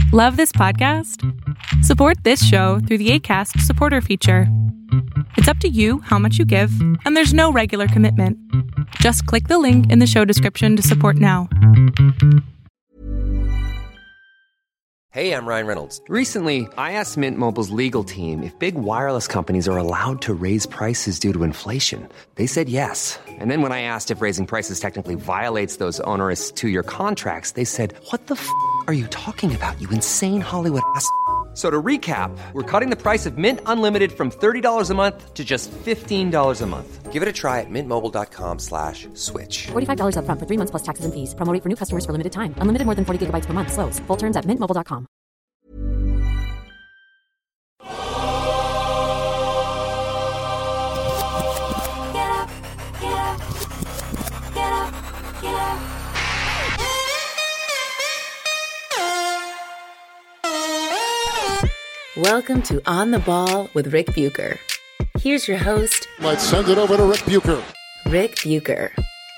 Love this podcast? Support this show through the Acast supporter feature. It's up to you how much you give, and there's no regular commitment. Just click the link in the show description to support now. Hey, I'm Ryan Reynolds. Recently, I asked Mint Mobile's legal team if big wireless companies are allowed to raise prices due to inflation. They said yes. And then when I asked if raising prices technically violates those onerous two-year contracts, they said, "What the f*** are you talking about, you insane Hollywood ass?" So to recap, we're cutting the price of Mint Unlimited from $30 a month to just $15 a month. Give it a try at mintmobile.com/switch. $45 up front for 3 months plus taxes and fees. Promo rate for new customers for limited time. Unlimited more than 40 gigabytes per month. Slows full terms at mintmobile.com. Welcome to On the Ball with Rick Bucher. Here's your host. Let's send it over to Rick Bucher. Rick Bucher.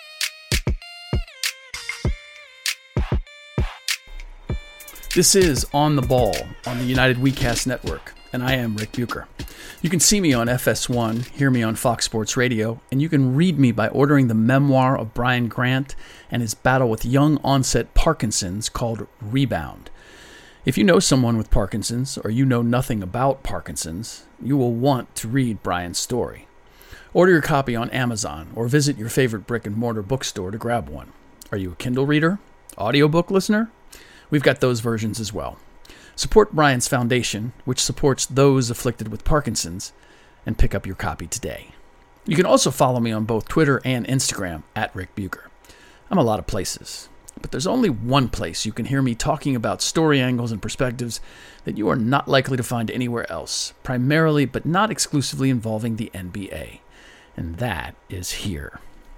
This is On the Ball on the United WeCast Network, and I am Rick Bucher. You can see me on FS1, hear me on Fox Sports Radio, and you can read me by ordering the memoir of Brian Grant and his battle with young onset Parkinson's called Rebound. If you know someone with Parkinson's, or you know nothing about Parkinson's, you will want to read Brian's story. Order your copy on Amazon, or visit your favorite brick-and-mortar bookstore to grab one. Are you a Kindle reader? Audiobook listener? We've got those versions as well. Support Brian's foundation, which supports those afflicted with Parkinson's, and pick up your copy today. You can also follow me on both Twitter and Instagram at Rick Bucher. I'm a lot of places. But there's only one place you can hear me talking about story angles and perspectives that you are not likely to find anywhere else, primarily but not exclusively involving the NBA. And that is here.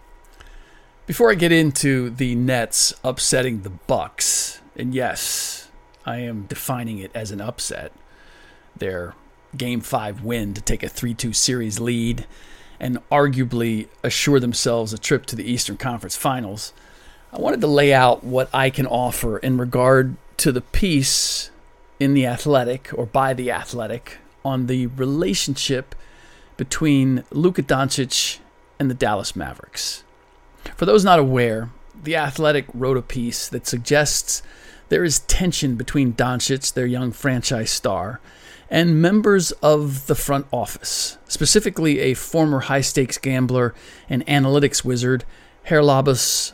Before I get into the Nets upsetting the Bucks, and yes, I am defining it as an upset, their Game 5 win to take a 3-2 series lead and arguably assure themselves a trip to the Eastern Conference Finals, I wanted to lay out what I can offer in regard to the piece in The Athletic, or by The Athletic, on the relationship between Luka Doncic and the Dallas Mavericks. For those not aware, The Athletic wrote a piece that suggests there is tension between Doncic, their young franchise star, and members of the front office, specifically a former high-stakes gambler and analytics wizard, Haralabos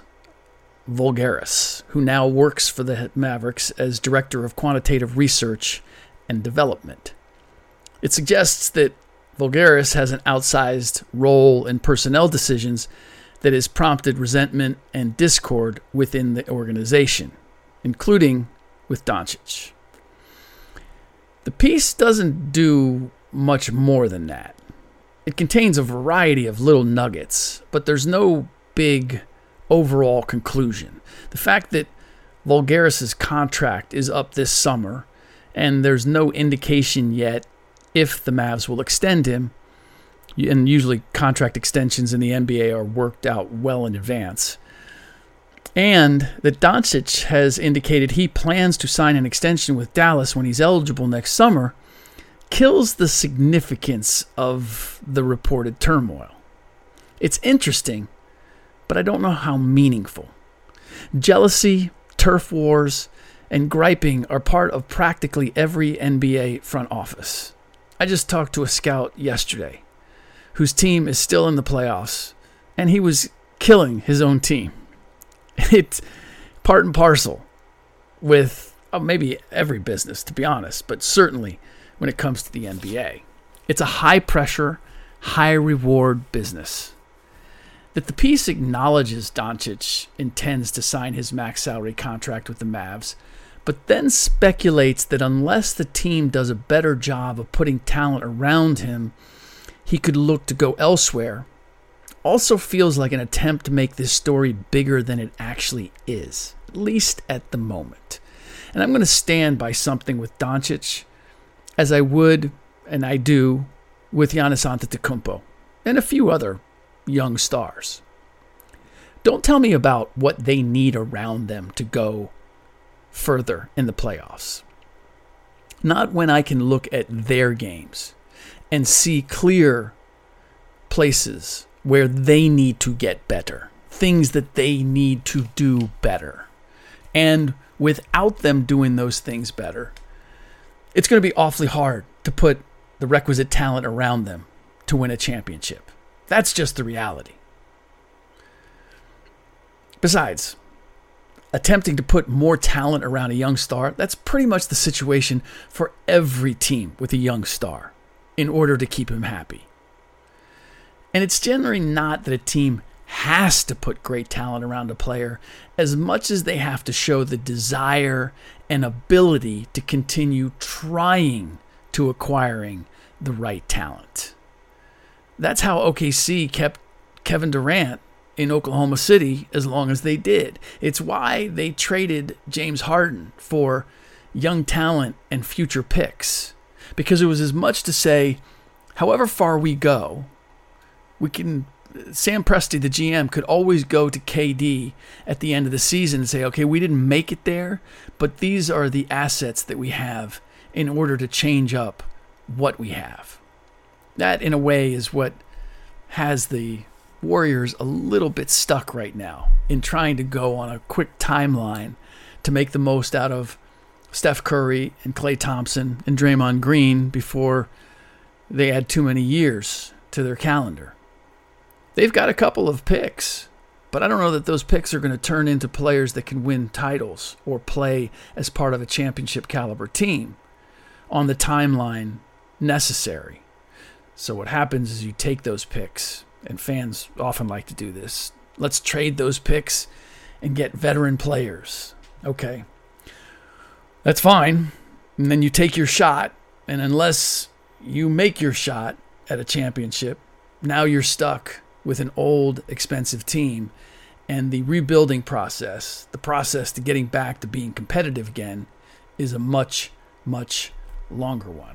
Voulgaris, who now works for the Mavericks as Director of Quantitative Research and Development. It suggests that Voulgaris has an outsized role in personnel decisions that has prompted resentment and discord within the organization, including with Doncic. The piece doesn't do much more than that. It contains a variety of little nuggets, but there's no big overall conclusion. The fact that Voulgaris' contract is up this summer and there's no indication yet if the Mavs will extend him, and usually contract extensions in the NBA are worked out well in advance, and that Doncic has indicated he plans to sign an extension with Dallas when he's eligible next summer, kills the significance of the reported turmoil. It's interesting, but I don't know how meaningful. Jealousy, turf wars, and griping are part of practically every NBA front office. I just talked to a scout yesterday whose team is still in the playoffs, and he was killing his own team. It's part and parcel with maybe every business, to be honest, but certainly when it comes to the NBA. It's a high-pressure, high-reward business. That the piece acknowledges Doncic intends to sign his max salary contract with the Mavs, but then speculates that unless the team does a better job of putting talent around him, he could look to go elsewhere, also feels like an attempt to make this story bigger than it actually is, at least at the moment. And I'm going to stand by something with Doncic as I would, and I do, with Giannis Antetokounmpo and a few other young stars. Don't tell me about what they need around them to go further in the playoffs. Not when I can look at their games and see clear places where they need to get better, things that they need to do better. And without them doing those things better, it's going to be awfully hard to put the requisite talent around them to win a championship. That's just the reality. Besides, attempting to put more talent around a young star, that's pretty much the situation for every team with a young star in order to keep him happy. And it's generally not that a team has to put great talent around a player as much as they have to show the desire and ability to continue trying to acquiring the right talent. That's how OKC kept Kevin Durant in Oklahoma City as long as they did. It's why they traded James Harden for young talent and future picks. Because it was as much to say, however far we go, Sam Presti, the GM, could always go to KD at the end of the season and say, okay, we didn't make it there, but these are the assets that we have in order to change up what we have. That, in a way, is what has the Warriors a little bit stuck right now in trying to go on a quick timeline to make the most out of Steph Curry and Klay Thompson and Draymond Green before they add too many years to their calendar. They've got a couple of picks, but I don't know that those picks are going to turn into players that can win titles or play as part of a championship caliber team on the timeline necessary. So what happens is you take those picks, and fans often like to do this. Let's trade those picks and get veteran players. Okay, that's fine. And then you take your shot, and unless you make your shot at a championship, now you're stuck with an old, expensive team, and the rebuilding process, the process to getting back to being competitive again, is a much, much longer one.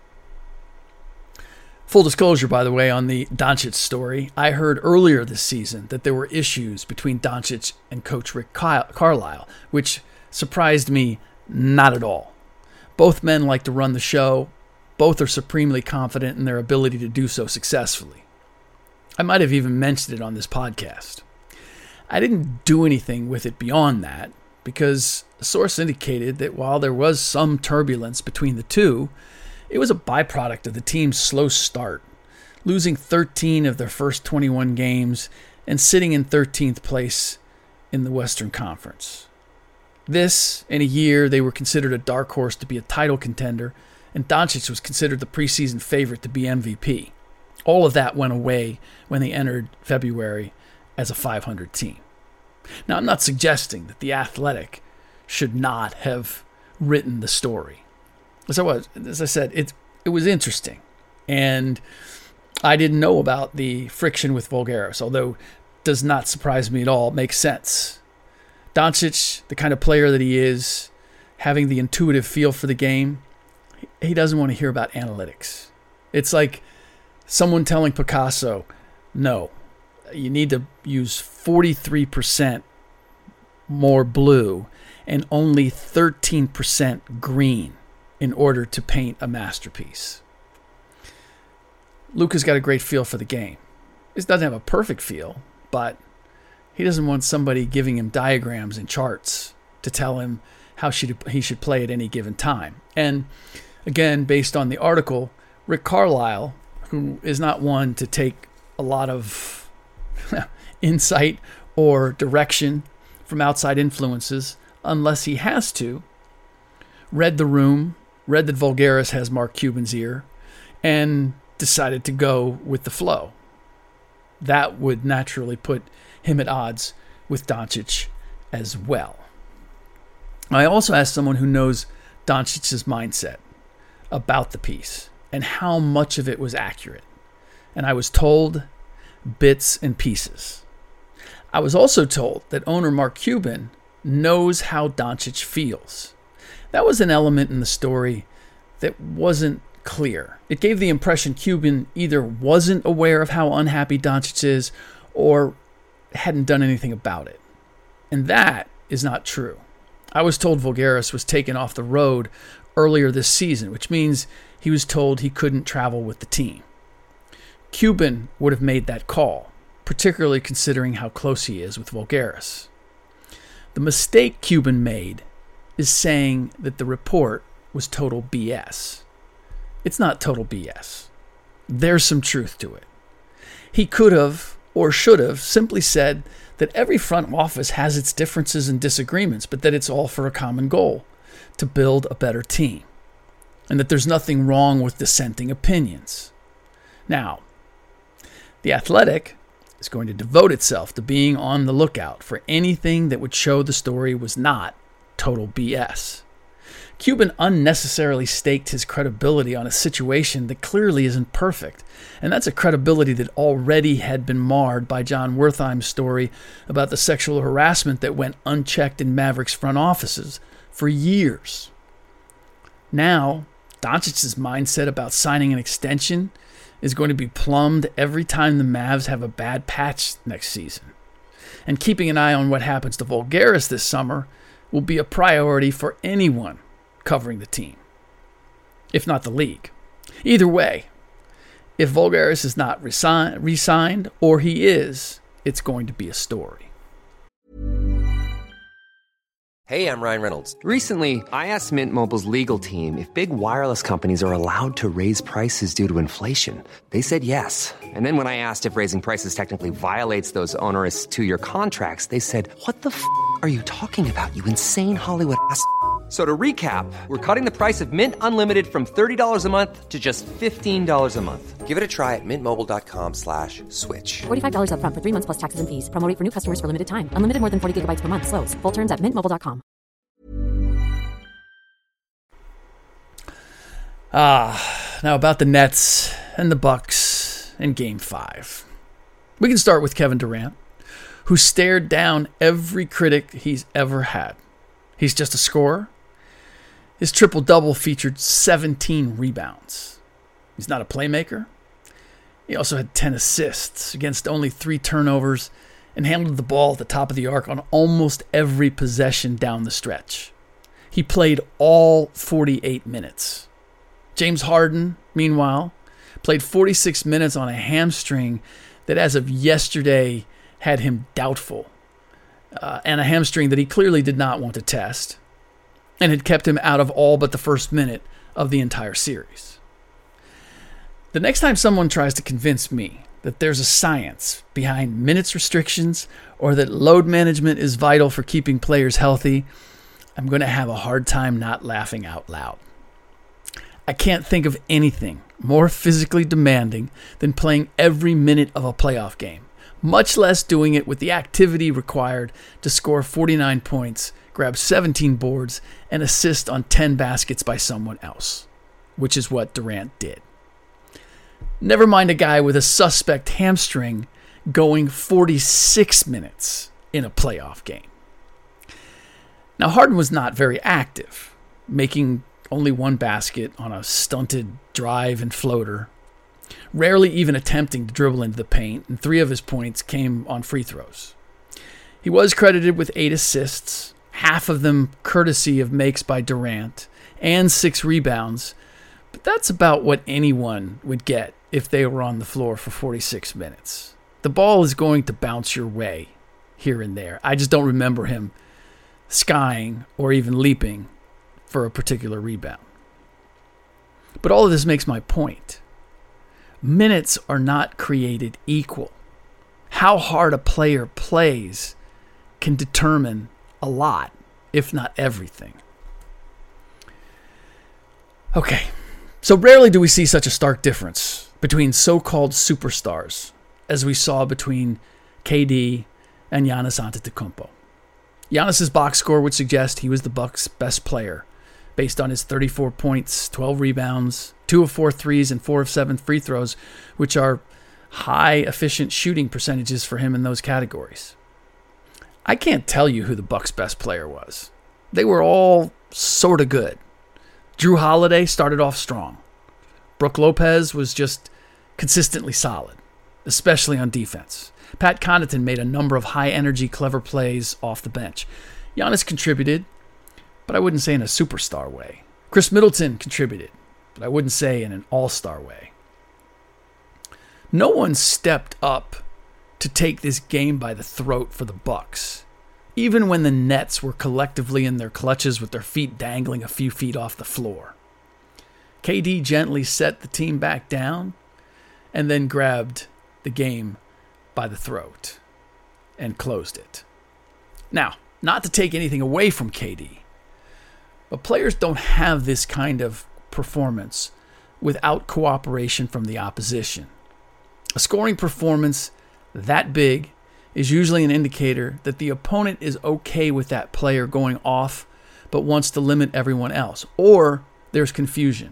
Full disclosure, by the way, on the Doncic story, I heard earlier this season that there were issues between Doncic and Coach Rick Carlisle, which surprised me not at all. Both men like to run the show. Both are supremely confident in their ability to do so successfully. I might have even mentioned it on this podcast. I didn't do anything with it beyond that because a source indicated that while there was some turbulence between the two, it was a byproduct of the team's slow start, losing 13 of their first 21 games and sitting in 13th place in the Western Conference. This, in a year they were considered a dark horse to be a title contender, and Doncic was considered the preseason favorite to be MVP. All of that went away when they entered February as a 500 team. Now, I'm not suggesting that The Athletic should not have written the story. As I said, it was interesting. And I didn't know about the friction with Voulgaris, although it does not surprise me at all. It makes sense. Doncic, the kind of player that he is, having the intuitive feel for the game, he doesn't want to hear about analytics. It's like someone telling Picasso, no, you need to use 43% more blue and only 13% green in order to paint a masterpiece. Luka's got a great feel for the game. He doesn't have a perfect feel, but he doesn't want somebody giving him diagrams and charts to tell him how he should play at any given time. And again, based on the article, Rick Carlisle, who is not one to take a lot of insight or direction from outside influences unless he has to, read the room, read that Voulgaris has Mark Cuban's ear, and decided to go with the flow. That would naturally put him at odds with Doncic as well. I also asked someone who knows Doncic's mindset about the piece and how much of it was accurate. And I was told bits and pieces. I was also told that owner Mark Cuban knows how Doncic feels. That was an element in the story that wasn't clear. It gave the impression Cuban either wasn't aware of how unhappy Doncic is or hadn't done anything about it. And that is not true. I was told Voulgaris was taken off the road earlier this season, which means he was told he couldn't travel with the team. Cuban would have made that call, particularly considering how close he is with Voulgaris. The mistake Cuban made is saying that the report was total BS. It's not total BS. There's some truth to it. He could have, or should have, simply said that every front office has its differences and disagreements, but that it's all for a common goal, to build a better team, and that there's nothing wrong with dissenting opinions. Now, The Athletic is going to devote itself to being on the lookout for anything that would show the story was not total BS. Cuban unnecessarily staked his credibility on a situation that clearly isn't perfect, and that's a credibility that already had been marred by John Wertheim's story about the sexual harassment that went unchecked in Mavericks front offices for years. Now, Doncic's mindset about signing an extension is going to be plumbed every time the Mavs have a bad patch next season. And keeping an eye on what happens to Voulgaris this summer will be a priority for anyone covering the team, if not the league. Either way, if Voulgaris is not re-signed, or he is, it's going to be a story. Hey, I'm Ryan Reynolds. Recently, I asked Mint Mobile's legal team if big wireless companies are allowed to raise prices due to inflation. They said yes. And then when I asked if raising prices technically violates those onerous 2-year contracts, they said, "What the f*** are you talking about, you insane Hollywood ass?" So to recap, we're cutting the price of Mint Unlimited from $30 a month to just $15 a month. Give it a try at mintmobile.com/switch. $45 up front for 3 months plus taxes and fees. Promo rate for new customers for limited time. Unlimited more than 40 gigabytes per month. Slows full terms at mintmobile.com. Now about the Nets and the Bucks and Game 5. We can start with Kevin Durant, who stared down every critic he's ever had. He's just a scorer. His triple-double featured 17 rebounds. He's not a playmaker. He also had 10 assists against only 3 turnovers and handled the ball at the top of the arc on almost every possession down the stretch. He played all 48 minutes. James Harden, meanwhile, played 46 minutes on a hamstring that as of yesterday had him doubtful, and a hamstring that he clearly did not want to test, and had kept him out of all but the first minute of the entire series. The next time someone tries to convince me that there's a science behind minutes restrictions or that load management is vital for keeping players healthy, I'm going to have a hard time not laughing out loud. I can't think of anything more physically demanding than playing every minute of a playoff game, much less doing it with the activity required to score 49 points, grab 17 boards, and assist on 10 baskets by someone else, which is what Durant did. Never mind a guy with a suspect hamstring going 46 minutes in a playoff game. Now, Harden was not very active, making only 1 basket on a stunted drive and floater, rarely even attempting to dribble into the paint, and 3 of his points came on free throws. He was credited with 8 assists, half of them courtesy of makes by Durant, and 6 rebounds, but that's about what anyone would get if they were on the floor for 46 minutes. The ball is going to bounce your way here and there. I just don't remember him skying or even leaping for a particular rebound. But all of this makes my point. Minutes are not created equal. How hard a player plays can determine a lot, if not everything. Okay, so rarely do we see such a stark difference between so-called superstars as we saw between KD and Giannis Antetokounmpo. Giannis's box score would suggest he was the Bucks' best player, based on his 34 points, 12 rebounds, 2 of 4 threes, and 4 of 7 free throws, which are high, efficient shooting percentages for him in those categories. I can't tell you who the Bucks' best player was. They were all sort of good. Jrue Holiday started off strong. Brook Lopez was just consistently solid, especially on defense. Pat Connaughton made a number of high-energy, clever plays off the bench. Giannis contributed, but I wouldn't say in a superstar way. Chris Middleton contributed, but I wouldn't say in an all-star way. No one stepped up to take this game by the throat for the Bucks, even when the Nets were collectively in their clutches with their feet dangling a few feet off the floor. KD gently set the team back down and then grabbed the game by the throat and closed it. Now, not to take anything away from KD, but players don't have this kind of performance without cooperation from the opposition. A scoring performance that big is usually an indicator that the opponent is okay with that player going off but wants to limit everyone else, or there's confusion.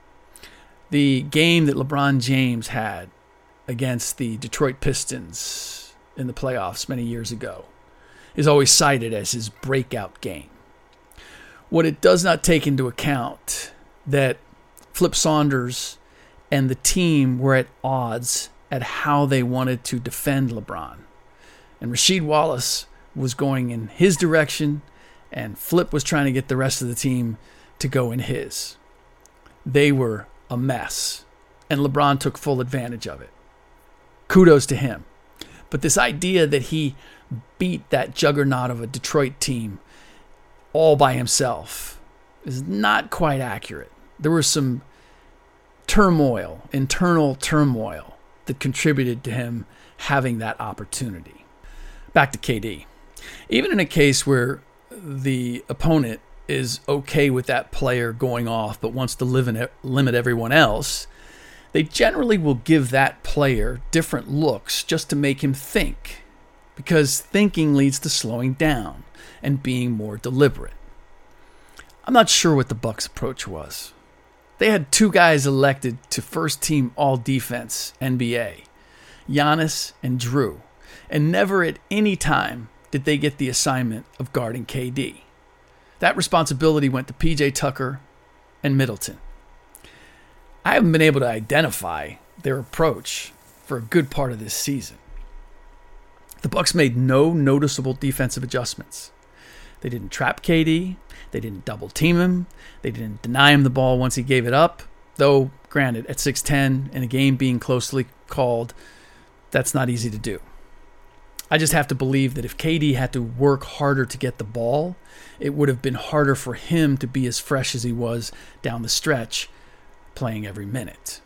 The game that LeBron James had against the Detroit Pistons in the playoffs many years ago is always cited as his breakout game. What it does not take into account that Flip Saunders and the team were at odds at how they wanted to defend LeBron. And Rasheed Wallace was going in his direction, and Flip was trying to get the rest of the team to go in his. They were a mess, and LeBron took full advantage of it. Kudos to him. But this idea that he beat that juggernaut of a Detroit team all by himself is not quite accurate. There was some turmoil, internal turmoil, that contributed to him having that opportunity. Back to KD. Even in a case where the opponent is okay with that player going off but wants to limit everyone else, they generally will give that player different looks just to make him think, because thinking leads to slowing down and being more deliberate. I'm not sure what the Bucks' approach was. They had two guys elected to first team all-defense NBA, Giannis and Drew, and never at any time did they get the assignment of guarding KD. That responsibility went to PJ Tucker and Middleton. I haven't been able to identify their approach for a good part of this season. The Bucks made no noticeable defensive adjustments. They didn't trap KD. They didn't double team him. They didn't deny him the ball once he gave it up. Though, granted, at 6'10", in a game being closely called, that's not easy to do. I just have to believe that if KD had to work harder to get the ball, it would have been harder for him to be as fresh as he was down the stretch, playing every minute.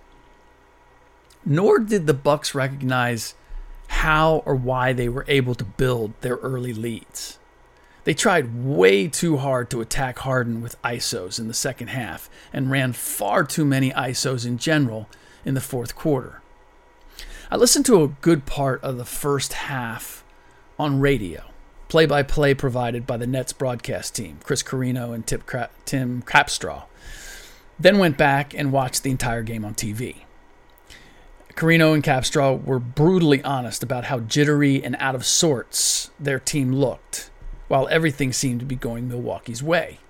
Nor did the Bucks recognize how or why they were able to build their early leads. They tried way too hard to attack Harden with ISOs in the second half and ran far too many ISOs in general in the fourth quarter. I listened to a good part of the first half on radio, play-by-play provided by the Nets broadcast team, Chris Carino and Tim Capstraw. Then went back and watched the entire game on TV. Carino and Capstraw were brutally honest about how jittery and out of sorts their team looked, while everything seemed to be going Milwaukee's way,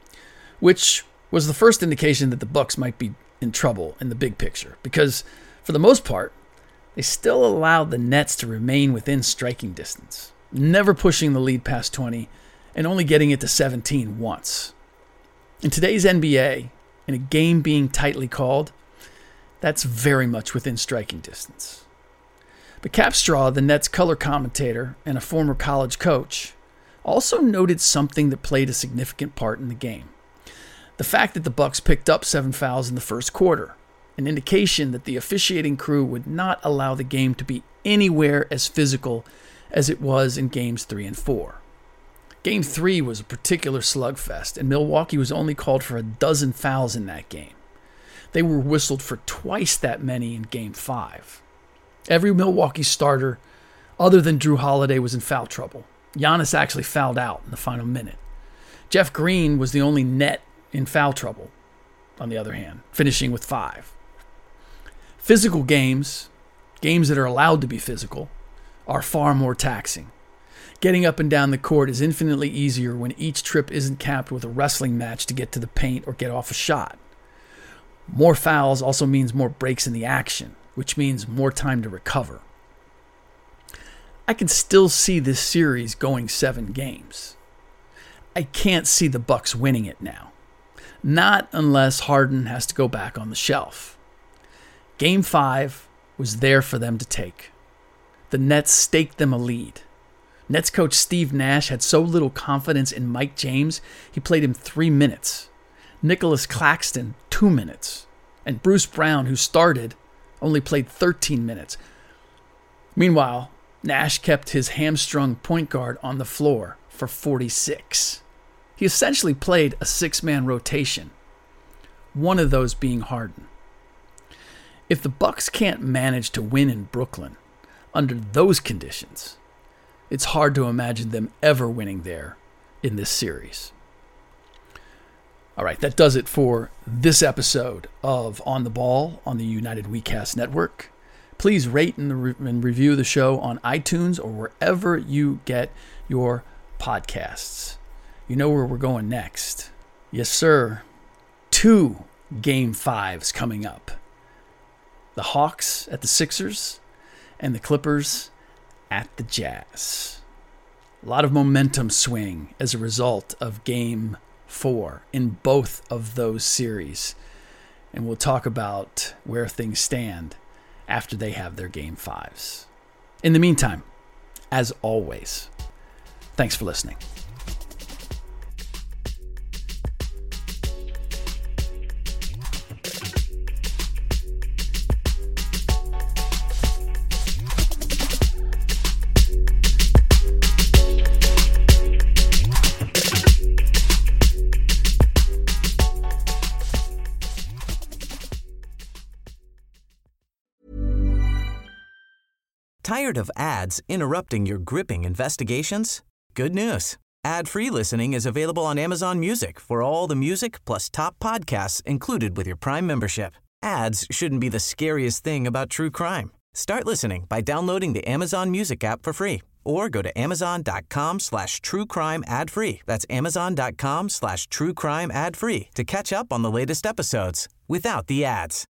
which was the first indication that the Bucks might be in trouble in the big picture, because for the most part, they still allowed the Nets to remain within striking distance, never pushing the lead past 20 and only getting it to 17 once. In today's NBA, in a game being tightly called, that's very much within striking distance. But Capstraw, the Nets color commentator and a former college coach, also noted something that played a significant part in the game. The fact that the Bucks picked up 7 fouls in the first quarter, an indication that the officiating crew would not allow the game to be anywhere as physical as it was in games 3 and 4. Game 3 was a particular slugfest, and Milwaukee was only called for 12 fouls in that game. They were whistled for twice that many in Game 5. Every Milwaukee starter, other than Drew Holiday, was in foul trouble. Giannis actually fouled out in the final minute. Jeff Green was the only net in foul trouble, on the other hand, finishing with 5. Physical games that are allowed to be physical, are far more taxing. Getting up and down the court is infinitely easier when each trip isn't capped with a wrestling match to get to the paint or get off a shot. More fouls also means more breaks in the action, which means more time to recover. I can still see this series going 7 games. I can't see the Bucks winning it now. Not unless Harden has to go back on the shelf. Game 5 was there for them to take. The Nets staked them a lead. Nets coach Steve Nash had so little confidence in Mike James, he played him 3 minutes. Nicholas Claxton, 2 minutes. And Bruce Brown, who started, only played 13 minutes. Meanwhile, Nash kept his hamstrung point guard on the floor for 46. He essentially played a 6-man rotation, one of those being Harden. If the Bucks can't manage to win in Brooklyn under those conditions, it's hard to imagine them ever winning there in this series. All right, that does it for this episode of On the Ball on the United WeCast Network. Please rate and review the show on iTunes or wherever you get your podcasts. You know where we're going next. Yes, sir. 2 Game 5s coming up. The Hawks at the Sixers and the Clippers at the Jazz. A lot of momentum swing as a result of Game 4 in both of those series. And we'll talk about where things stand after they have their Game 5s. In the meantime, as always, thanks for listening. Tired of ads interrupting your gripping investigations? Good news. Ad-free listening is available on Amazon Music for all the music plus top podcasts included with your Prime membership. Ads shouldn't be the scariest thing about true crime. Start listening by downloading the Amazon Music app for free or go to amazon.com/truecrime ad-free. That's amazon.com/truecrime ad-free to catch up on the latest episodes without the ads.